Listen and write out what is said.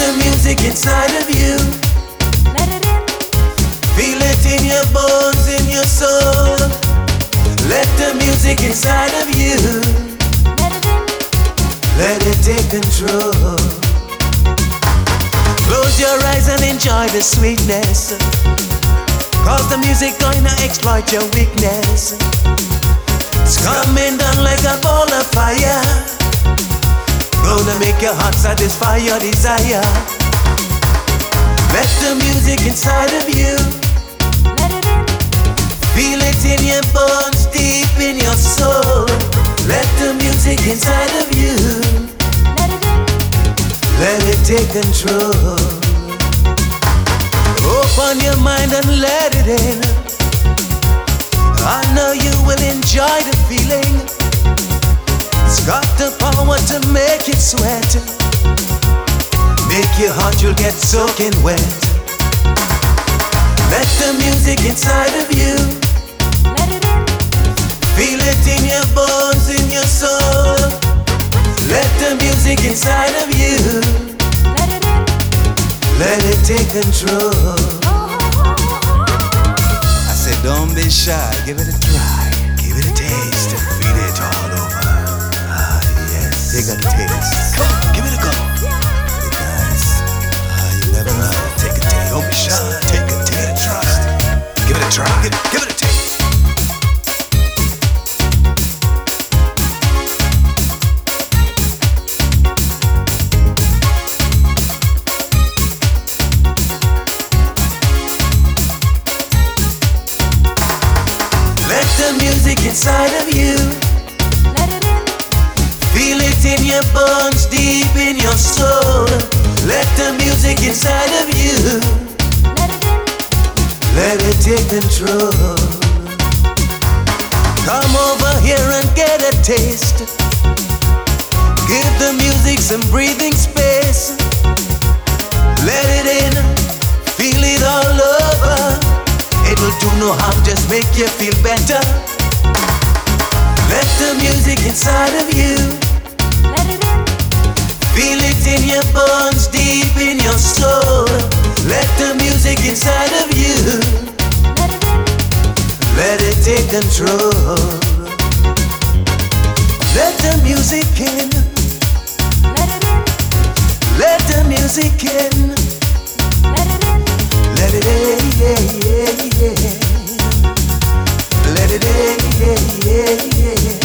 the music inside of you. Let it in. Feel it in your bones, in your soul. Let the music inside of you. Let it in. Let it take control. Close your eyes and enjoy the sweetness, 'cause the music gonna exploit your weakness. It's coming down like a ball of fire, gonna make your heart satisfy your desire. Let the music inside of you. Let it in. Feel it in your bones, deep in your soul. Let the music inside of you. Let it in. Let it take control. Open your mind and let it in. I know you will enjoy the feeling. It's got the power to make it sweat. Make your heart, you'll get soaking wet. Let the music inside of you. Let it in. Feel it in your bones, in your soul. Let the music inside of you. Let it in. Let it take control. I said, don't be shy, give it a try. Give it a taste and feel it all over. Ah, yes, take a taste. Come on, give it a go. Very nice. Ah, you never know. Take a taste. Don't be shy. Take a trust. Give it a try. Give it a taste. Let the music inside of you. Let it in. Feel it in your bones, deep in your soul. Let the music inside of you. Let it in. Let it take control. Come over here and get a taste. Give the music some breathing space. Let it in, feel it all over. It'll do no harm, just make you feel better. Let the music inside of you. Let it in. Feel it in your bones, deep in your soul. Let the music inside of you. Let it in. Let it take control. Let the music in. Let it in. Let the music in. Let it in. Let it in, yeah, yeah, yeah. Let it in, yeah, yeah, yeah.